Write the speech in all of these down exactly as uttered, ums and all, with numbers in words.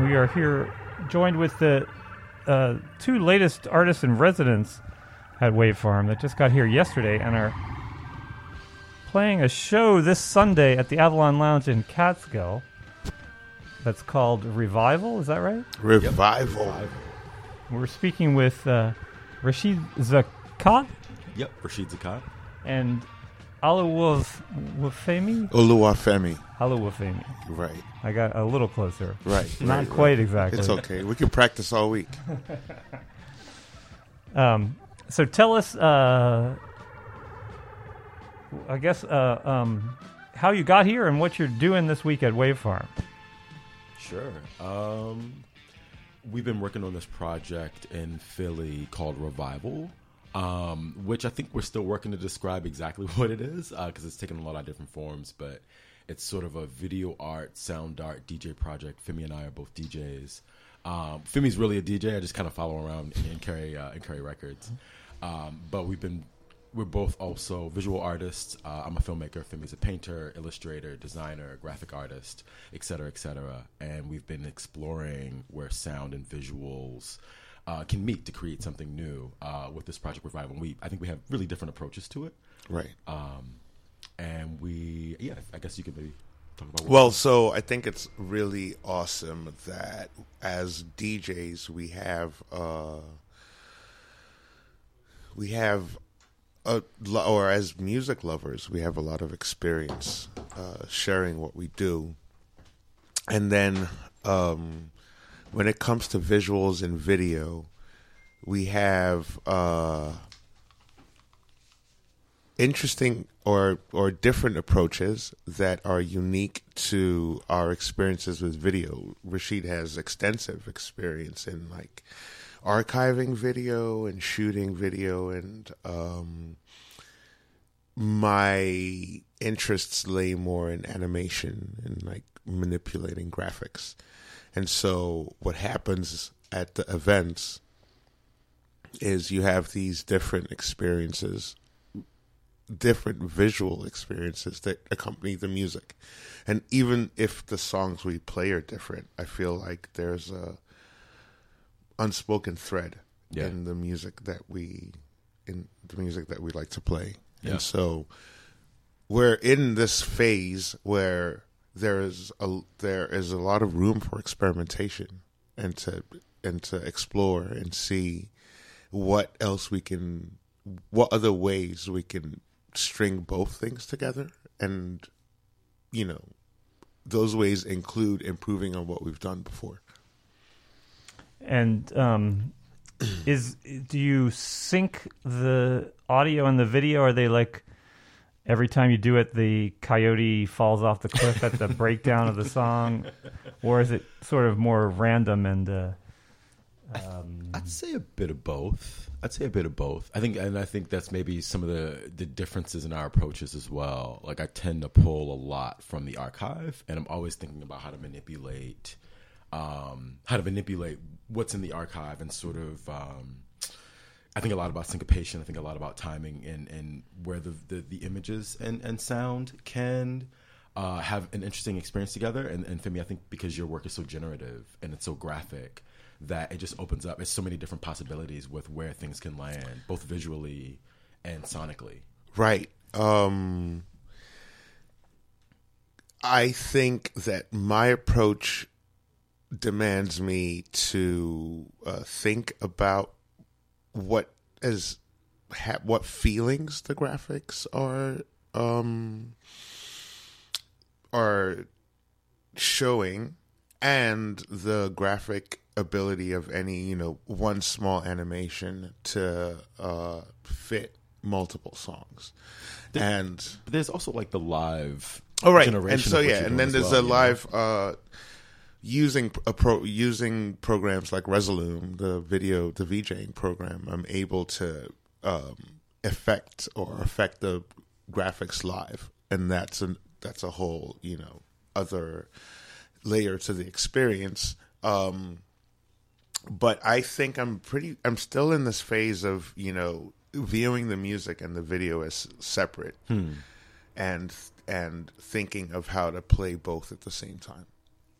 We are here joined with the uh, two latest artists in residence at Wave Farm that just got here yesterday and are playing a show this Sunday at the Avalon Lounge in Catskill that's called Revival. Is that right? Revival. Yep. We're speaking with uh, Rashid Zakat Yep, Rashid Zakat. and Oluwafemi. Oluwafemi. Oluwafemi. Right. I got a little closer. Right. Not right, quite right. exactly. It's okay. We can practice all week. Um, so tell us, uh, I guess, uh, um, how you got here and what you're doing this week at Wave Farm. Sure. Um, we've been working on this project in Philly called Revival, um, which I think we're still working to describe exactly what it is because uh, it's taken a lot of different forms, but it's sort of a video art, sound art, D J project. Femi and I are both D Js. Um, Femi's really a D J. I just kind of follow around and carry uh, and carry records. Um, but we've been we're both also visual artists. Uh, I'm a filmmaker. Femi's a painter, illustrator, designer, graphic artist, et cetera, et cetera. And we've been exploring where sound and visuals uh, can meet to create something new uh, with this project Revival. And we I think we have really different approaches to it. Right. Um, and we yeah, I guess you could maybe. Well, so I think it's really awesome that as D Js we have uh, we have a lo- or as music lovers we have a lot of experience uh, sharing what we do, and then um, when it comes to visuals and video, we have uh, interesting or or different approaches that are unique to our experiences with video. Rashid has extensive experience in like archiving video and shooting video, and um, my interests lay more in animation and like manipulating graphics. And so what happens at the events is you have these different experiences, different visual experiences that accompany the music. And even if the songs we play are different, I feel like there's a unspoken thread yeah. in the music that we in the music that we like to play. Yeah. And so we're in this phase where there is a there is a lot of room for experimentation and to and to explore and see what else we can what other ways we can string both things together. And you know, those ways include improving on what we've done before. And um, is do you sync the audio and the video? Are they like every time you do it, the coyote falls off the cliff at the breakdown of the song, or is it sort of more random and? Uh, um... I'd say a bit of both. I'd say a bit of both. I think, and I think that's maybe some of the, the differences in our approaches as well. Like I tend to pull a lot from the archive, and I'm always thinking about how to manipulate, um, how to manipulate what's in the archive, and sort of. Um, I think a lot about syncopation. I think a lot about timing, and, and where the, the, the images and, and sound can uh, have an interesting experience together. And, and for me, I think because your work is so generative and it's so graphic, that it just opens up. It's so many different possibilities with where things can land, both visually and sonically. Right. Um, I think that my approach demands me to uh, think about what is ha- what feelings the graphics are um, are showing, and the graphic ability of any, you know, one small animation to uh, fit multiple songs. There, and but there's also like the live oh right, generation and so of what yeah, you're and doing then as there's well, a you live know? uh, using a pro using programs like Resolume, the video, the VJing program. I'm able to um, affect or affect the graphics live, and that's an that's a whole, you know, other layer to the experience. Um, but I think I'm pretty. I'm still in this phase of, you know, viewing the music and the video as separate, hmm. and and thinking of how to play both at the same time.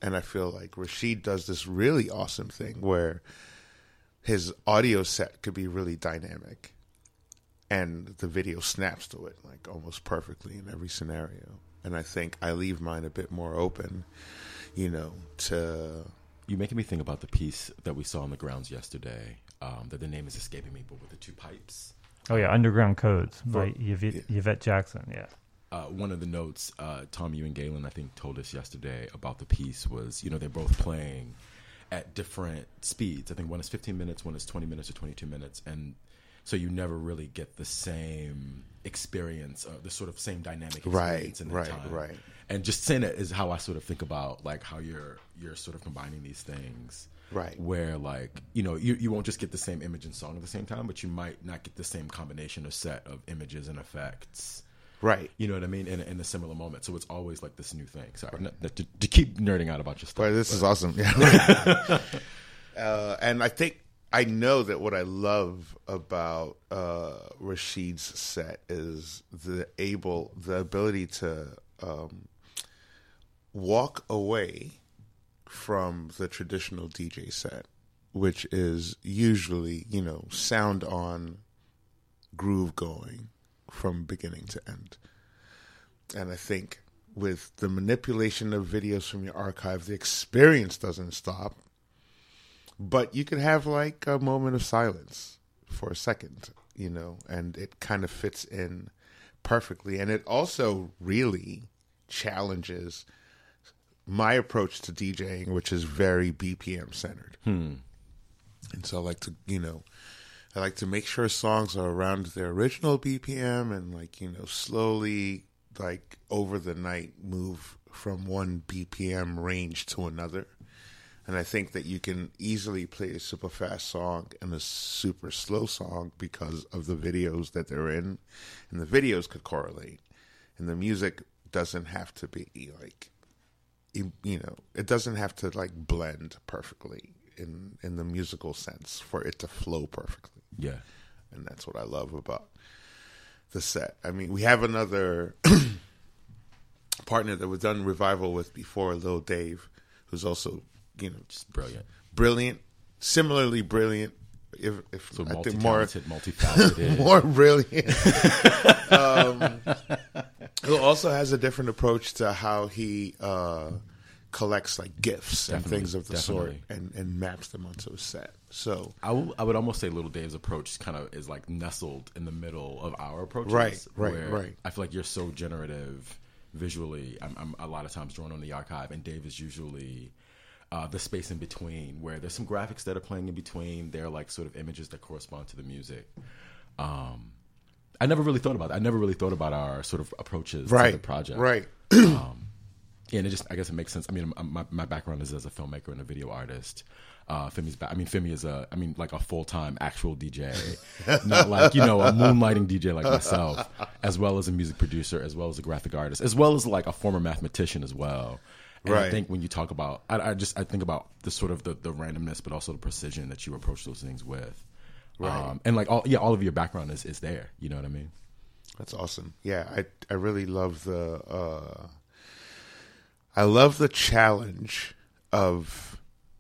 And I feel like Rashid does this really awesome thing where his audio set could be really dynamic and the video snaps to it like almost perfectly in every scenario. And I think I leave mine a bit more open, you know, to... You're making me think about the piece that we saw on the grounds yesterday, um, that the name is escaping me, but with the two pipes. Oh, yeah, Underground Codes by For- Yvette, yeah. Yvette Jackson, yeah. Uh, one of the notes uh, Tom, you and Galen, I think, told us yesterday about the piece was, you know, they're both playing at different speeds. I think one is fifteen minutes, one is twenty minutes or twenty-two minutes. And so you never really get the same experience, uh, the sort of same dynamic experience Right, in that right, time. right. And just saying it is how I sort of think about, like, how you're you're sort of combining these things. Right. Where, like, you know, you, you won't just get the same image and song at the same time, but you might not get the same combination or set of images and effects. Right. You know what I mean? In, in a similar moment. So it's always like this new thing. Sorry, not, not to, to keep nerding out about your stuff. But this is awesome. Yeah. uh, and I think I know that what I love about uh, Rashid's set is the able, the ability to um, walk away from the traditional D J set, which is usually, you know, sound on, groove going from beginning to end. And I think with the manipulation of videos from your archive, the experience doesn't stop. But you could have like a moment of silence for a second, you know, and it kind of fits in perfectly. And it also really challenges my approach to DJing, which is very B P M centered. Hmm. And so I like to, you know, I like to make sure songs are around their original B P M and, like, you know, slowly, like, over the night move from one B P M range to another. And I think that you can easily play a super fast song and a super slow song because of the videos that they're in. And the videos could correlate. And the music doesn't have to be, like, you, you know, it doesn't have to, like, blend perfectly in, in the musical sense for it to flow perfectly. Yeah. And that's what I love about the set. I mean, we have another partner that we've done Revival with before, Lil Dave, who's also, you know, Just brilliant. brilliant, similarly brilliant. If, if So I think more, multi-talented, multifaceted. more brilliant. um, who also has a different approach to how he uh, collects like gifts and Definitely, things of the definitely. sort and, and maps them onto a set. So I, will, I would almost say Little Dave's approach kind of is like nestled in the middle of our approaches. Right, right, where right. I feel like you're so generative visually. I'm, I'm a lot of times drawn on the archive, and Dave is usually uh, the space in between where there's some graphics that are playing in between. They're like sort of images that correspond to the music. Um, I never really thought about that. I never really thought about our sort of approaches right, to the project. right. um, yeah, and it just, I guess it makes sense. I mean, my, my background is as a filmmaker and a video artist. Uh, Femi's back. I mean, Femi is a, I mean, like a full-time actual D J, not like, you know, a moonlighting D J like myself, as well as a music producer, as well as a graphic artist, as well as like a former mathematician as well. And Right. I think when you talk about, I, I just, I think about the sort of the, the randomness, but also the precision that you approach those things with. Right. Um, and like, all, yeah, all of your background is, is there. You know what I mean? That's awesome. Yeah, I I really love the uh, I love the challenge of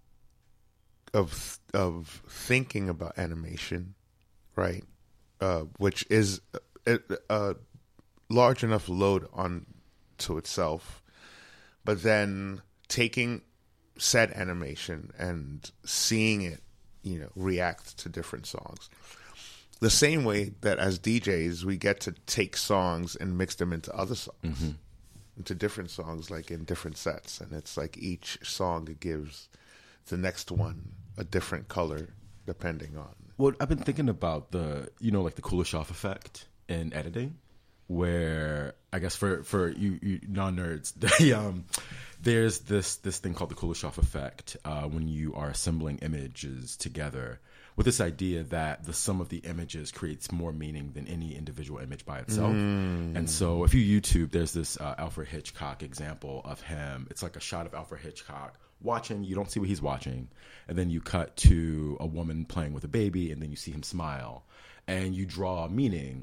of of thinking about animation, right? Uh, which is a, a large enough load on to itself, but then taking said animation and seeing it, you know, react to different songs. The same way that as D Js, we get to take songs and mix them into other songs, Mm-hmm. into different songs, like in different sets. And it's like each song gives the next one a different color depending on. Well, I've been thinking about the, you know, like the Kuleshov effect in editing, where I guess for, for you, you non-nerds, the, um, there's this, this thing called the Kuleshov effect uh, when you are assembling images together, with this idea that the sum of the images creates more meaning than any individual image by itself. Mm. And so if you YouTube, there's this uh, Alfred Hitchcock example of him. It's like a shot of Alfred Hitchcock watching. You don't see what he's watching. And then you cut to a woman playing with a baby, and then you see him smile. And you draw meaning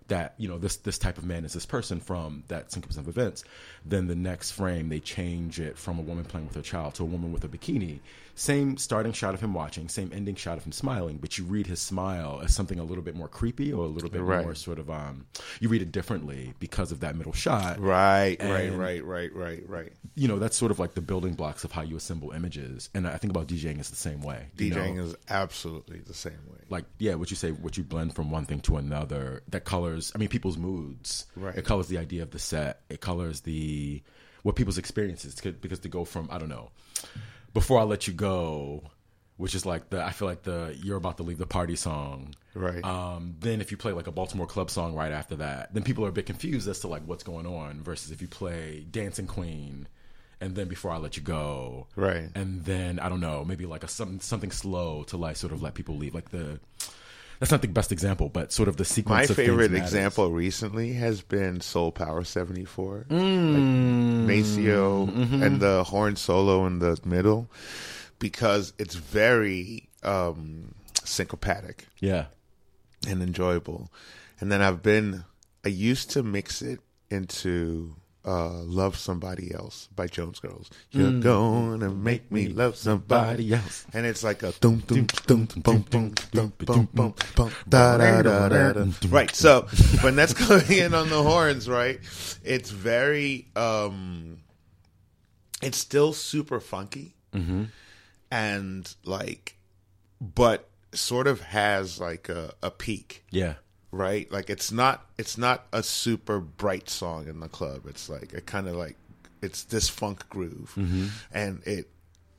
that, you know, this this type of man is this person from that sequence of events. Then the next frame, they change it from a woman playing with her child to a woman with a bikini. Same starting shot of him watching, same ending shot of him smiling, but you read his smile as something a little bit more creepy or a little bit Right. more sort of, um, you read it differently because of that middle shot. Right, right, And- right, right, right, right. You know, that's sort of like the building blocks of how you assemble images. And I think about DJing is the same way. you DJing know? is absolutely the same way. Like, yeah, what you say, what you blend from one thing to another, that colors, I mean, people's moods. Right. It colors the idea of the set. It colors the, what people's experiences. Because to go from, I don't know, Before I Let You Go, which is like the, I feel like the, you're about to leave the party song. Right. Um, then if you play like a Baltimore club song right after that, then people are a bit confused as to like what's going on versus if you play Dancing Queen and then Before I Let You Go. Right. And then, I don't know, maybe like a some, something slow to like sort of let people leave. Like the, that's not the best example, but sort of the sequence My of things favorite matters. example recently has been Soul Power seventy-four. Mm. Like Maceo Mm-hmm. and the horn solo in the middle, because it's very um, syncopatic Yeah. and enjoyable. And then I've been, I used to mix it into uh, Love Somebody Else by Jones Girls. You're gonna make me love somebody Somebody else. And it's like a dum dum dum dum dum dum dum dum dum da da da da da. Right. So when that's coming in on the horns, right, it's very um it's still super funky. Mm-hmm. And like, but sort of has like a, a peak, Yeah. right? Like it's not it's not a super bright song in the club. It's like a kind of like it's this funk groove, Mm-hmm. and it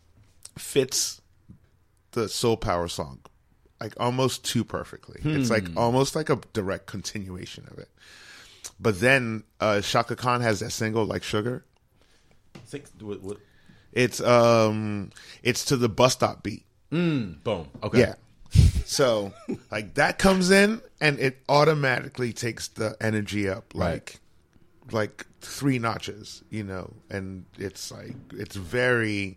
fits the Soul Power song like almost too perfectly. It's like almost like a direct continuation of it. But then uh, Shaka Khan has that single like Sugar. Six, what, what? It's um it's to the bus stop beat. Mm, boom. Okay. Yeah. So like that comes in and it automatically takes the energy up like like three notches, you know, and it's like it's very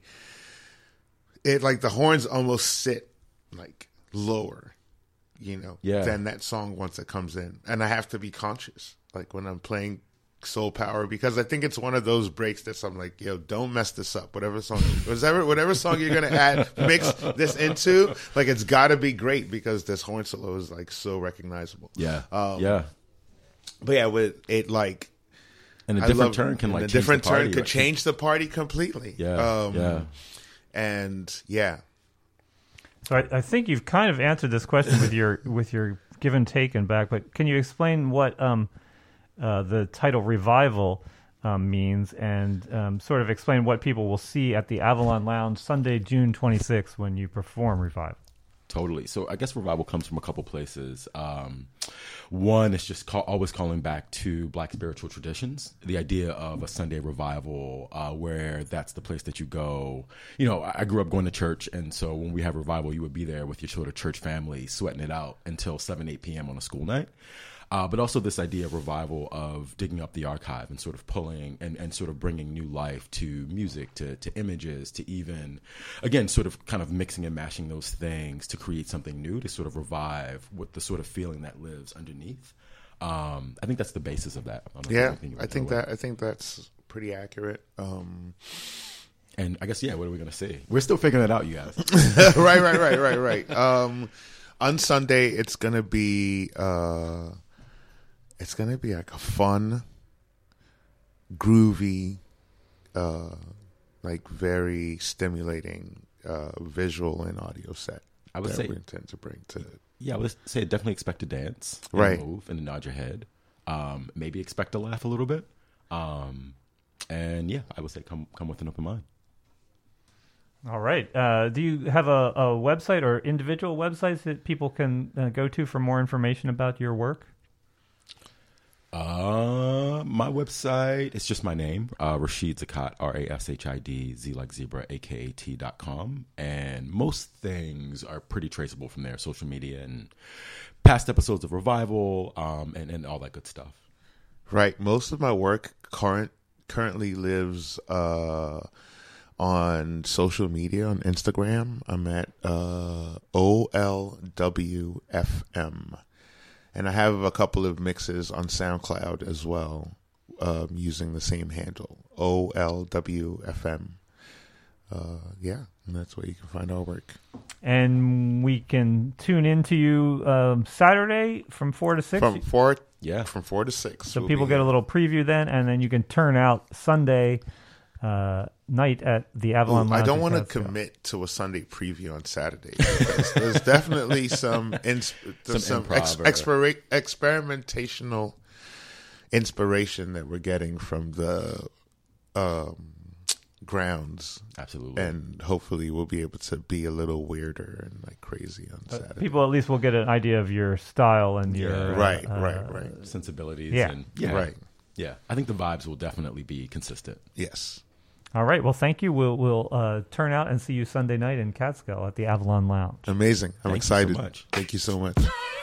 it like the horns almost sit like lower, you know, Yeah. than that song once it comes in. And I have to be conscious like when I'm playing Soul Power, because I think it's one of those breaks that's I'm like, yo, don't mess this up. Whatever song, whatever, whatever song you're gonna add, mix this into, like it's got to be great because this horn solo is like so recognizable. Yeah. Um, yeah. But yeah, with it like And a I different love- turn can and like a change different the party, turn could right? change the party completely. Yeah. Um, yeah. and yeah, So I, I think you've kind of answered this question with your with your give and take and back, but can you explain what um, uh, the title Revival um, means, and um, sort of explain what people will see at the Avalon Lounge Sunday, June twenty-sixth, when you perform Revival? Totally. So I guess revival comes from a couple places. Um, one is just call, always calling back to Black spiritual traditions. The idea of a Sunday revival, uh, where that's the place that you go. You know, I I grew up going to church, and so when we have revival, you would be there with your sort of church family, sweating it out until seven, eight p.m. on a school night. Uh, but also this idea of revival, of digging up the archive and sort of pulling and, and sort of bringing new life to music, to, to images, to even, again, sort of kind of mixing and mashing those things to create something new, to sort of revive with the sort of feeling that lives underneath. Um, I think that's the basis of that. I don't know if yeah, there's anything you I would think throw in. that I think that's pretty accurate. Um, And I guess, yeah, what are we going to say? We're still figuring it out, you guys. right, right, right, right, right. Um, on Sunday, it's gonna be uh, it's gonna be like a fun, groovy, uh, like very stimulating uh, visual and audio set. I would that say- we intend to bring to. Yeah, I would say definitely expect to dance, and Right. move, and nod your head. Um, maybe expect to laugh a little bit. Um, and yeah, I would say come come with an open mind. All right. Uh, do you have a, a website or individual websites that people can uh, go to for more information about your work? Uh, my website, it's just my name, uh, Rashid Zakat, R A S H I D, Z like zebra, A K A T dot com. And most things are pretty traceable from there, social media and past episodes of Revival, um, and, and all that good stuff. Right. Most of my work current currently lives uh, on social media, on Instagram. I'm at uh, O L W F M. And I have a couple of mixes on SoundCloud as well, um, using the same handle, O L W F M. Uh, yeah, and that's where you can find our work. And we can tune into you um, Saturday from four to six. From four, Yeah. from four to six. So we'll people be get here. a little preview then, and then you can turn out Sunday uh, night at the Avalon Ooh, Lounge. I don't in want to Catskill. commit to a Sunday preview on Saturday because there's definitely some ins- there's Some some, improv ex- or- expera- experimentational inspiration that we're getting from the um, grounds, Absolutely. and hopefully we'll be able to be a little weirder and like crazy on Uh, Saturday. people at least will get an idea of your style and your Yeah. right, uh, right, right, Sensibilities. Yeah. And, yeah. right. Yeah. I think the vibes will definitely be consistent. Yes. All right. Well, thank you. We'll we'll uh, turn out and see you Sunday night in Catskill at the Avalon Lounge. Amazing. I'm Thank you so excited. much. Thank you so much.